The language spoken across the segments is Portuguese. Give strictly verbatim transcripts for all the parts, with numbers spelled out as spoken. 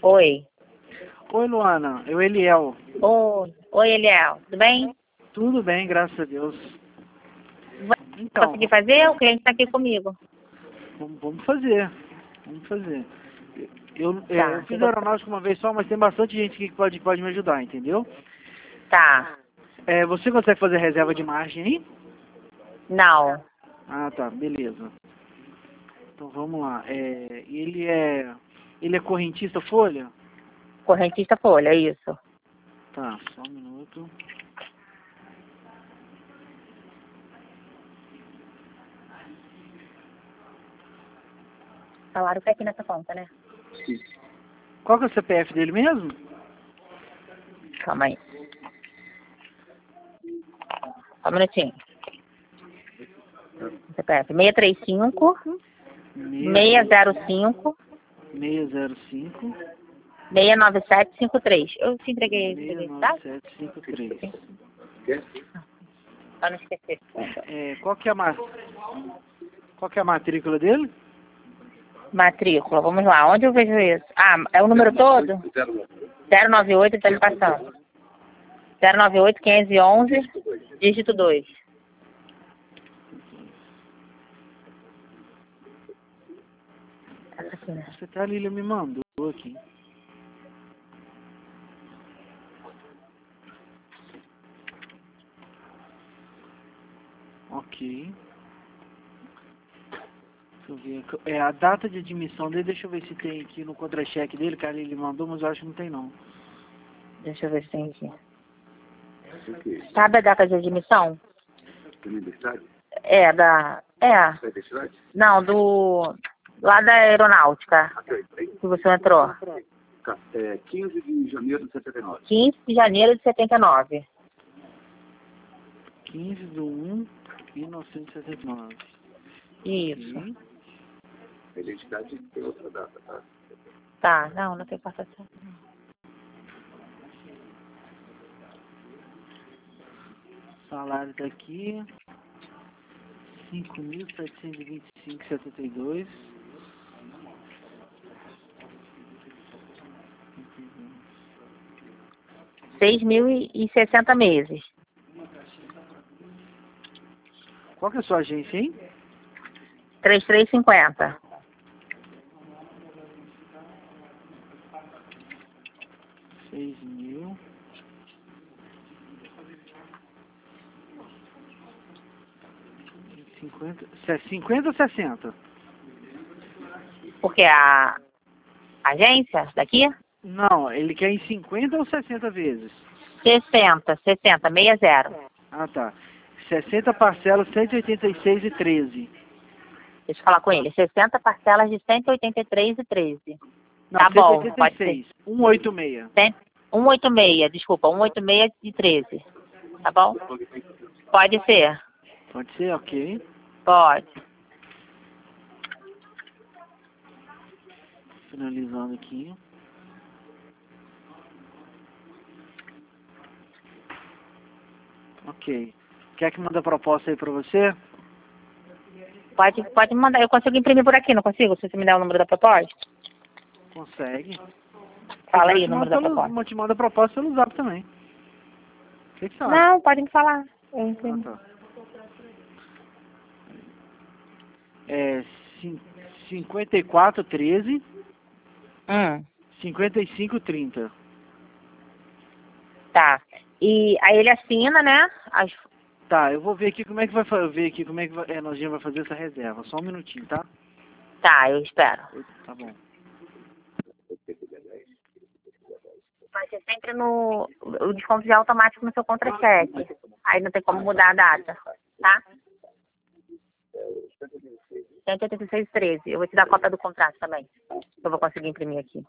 Oi. Oi, Luana. Eu, Eliel. Oi. Oi, Eliel. Tudo bem? Tudo bem, graças a Deus. Vai Então, conseguir fazer? O cliente está aqui comigo. vamos, vamos fazer. Vamos fazer. Eu, é, Tá. eu fiz Eu vou- aeronáutica uma vez só, mas tem bastante gente aqui que pode, pode me ajudar, entendeu? Tá. É, você consegue fazer reserva de margem aí? Não. Ah, tá. Beleza. Então, vamos lá. É, ele é... Ele é correntista folha? Correntista folha, isso. Tá, só um minuto. Falaram que é aqui nessa conta, né? Qual que é o C P F dele mesmo? Calma aí. Só um minutinho. C P F seis três cinco, seis zero cinco, seis zero cinco, seis nove sete cinco três. Eu te entreguei, seis entreguei, nove tá? sete cinco três. Pra não esquecer. É, qual que é a ma... Qual que é a matrícula dele? Matrícula, vamos lá. Onde eu vejo isso? Ah, é o número todo? zero nove oito, está me passando. zero nove oito, quinhentos e onze, dígito dois. Essa aqui, né? Você tá ali, ele me mandou aqui. Ok. Deixa eu ver. aqui. É a data de admissão dele, deixa eu ver se tem aqui no contra-cheque dele, cara, ele mandou, mas eu acho que não tem não. Deixa eu ver se tem aqui. Sabe a data de admissão? Universidade? É, da... É. Da identidade? Não, do... Lá da aeronáutica, que você entrou. Tá, é quinze de janeiro de setenta e nove. quinze de janeiro de setenta e nove. quinze de um de mil novecentos e setenta e nove. Isso. Ok. A identidade tem outra data, tá? Tá, não, não tem passação. Salário daqui. cinco mil setecentos e vinte e cinco vírgula setenta e dois. seis mil e sessenta meses. Qual que é a sua agência, hein? três três cinquenta. seis mil. cinquenta, cinquenta ou sessenta? Porque a agência daqui? Não, ele quer em cinquenta ou sessenta vezes? sessenta, sessenta, sessenta. Ah, tá. sessenta parcelas, cento e oitenta e seis e treze. Deixa eu falar com ele. sessenta parcelas de cento e oitenta e três e treze. Não, Tá bom, cento e oitenta e pode seis. ser. cento e oitenta e seis. cento e oitenta e seis, desculpa, cento e oitenta e seis e treze. Tá bom? Pode ser. Pode ser, ok. Pode. Finalizando aqui. Ok. Quer que mande a proposta aí pra você? Pode, pode mandar. Eu consigo imprimir por aqui, não consigo? Se você me der o número da proposta. Consegue. Fala Eu aí te o número mando da pelo, proposta. eu te mando a proposta pelo zap também. O que, que você acha? Não, pode me falar. Eu Ah, imprimo. tá. É cin- cinquenta e quatro, treze, Hum, cinquenta e cinco, trinta. tá. E aí ele assina, né? As... Tá, eu vou ver aqui como é que vai fa- ver aqui como é que vai, é, nós vai fazer essa reserva. Só um minutinho, tá? Tá, eu espero. Tá bom. Vai ser sempre no... O desconto já é automático no seu contra-cheque. Aí não tem como mudar a data, tá? cento e oitenta e seis, treze. Eu vou te dar a cópia do contrato também. Eu vou conseguir imprimir aqui.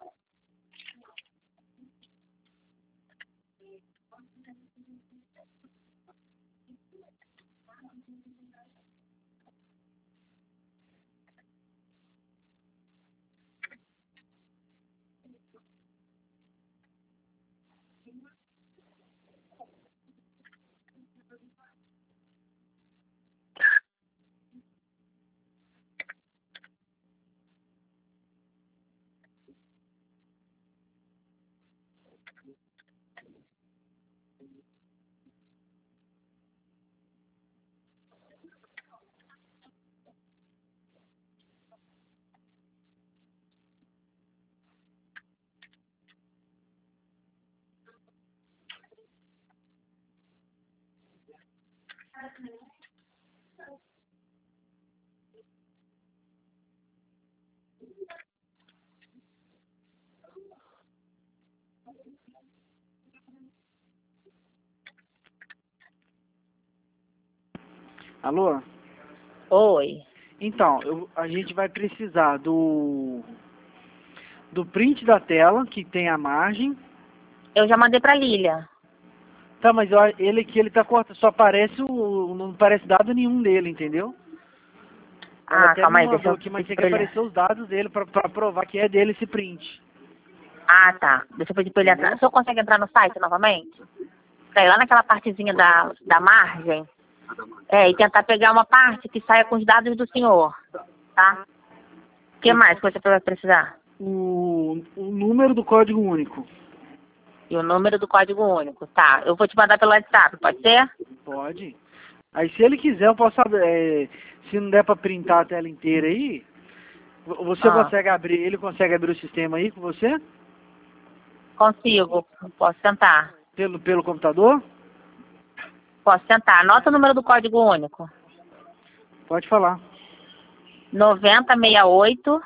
Alô? Oi. Então, eu, a gente vai precisar do do print da tela, que tem a margem. Eu já mandei pra Lília. Tá, mas ó, ele aqui, ele tá cortado, só aparece o... não aparece dado nenhum dele, entendeu? Ela Ah, até calma me aí, deixa mandou eu aqui, mas pedir tem que pra ele. aparecer os dados dele pra, pra provar que é dele esse print. Ah, tá. Deixa eu pedir pra ele entrar. O senhor consegue entrar no site novamente? Pra ir lá naquela partezinha da, da margem. É, e tentar pegar uma parte que saia com os dados do senhor. Tá? O que mais que você vai precisar? O, o número do código único. E o número do código único. Tá. Eu vou te mandar pelo WhatsApp, pode ser? Pode. Aí se ele quiser, eu posso abrir. É, se não der pra printar a tela inteira aí, vo- você Ah, consegue abrir, ele consegue abrir o sistema aí com você? consigo. Posso tentar. Pelo, pelo computador? Posso tentar. Anota o número do código único. Pode falar. noventa sessenta e oito,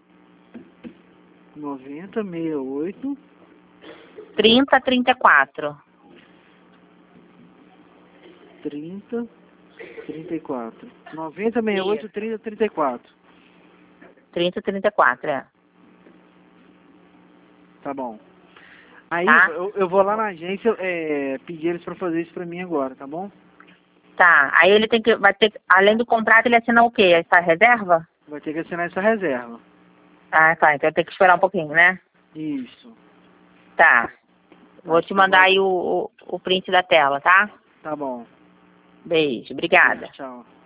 noventa, sessenta e oito, trinta, trinta e quatro. trinta, trinta e quatro. noventa, sessenta e oito, trinta, trinta e quatro. trinta, trinta e quatro, é. Tá bom. Aí Tá? eu, eu vou lá na agência é, pedir eles pra fazer isso pra mim agora, tá bom? Tá. Aí ele tem que, vai ter, que- além do contrato, ele assina o quê? Essa reserva? Vai ter que assinar essa reserva. Ah, tá. Então tem que esperar um pouquinho, né? Isso. Tá. Vou Acho te que mandar vai- aí o, o, o print da tela, tá? Tá bom. Beijo. Obrigada. Tchau.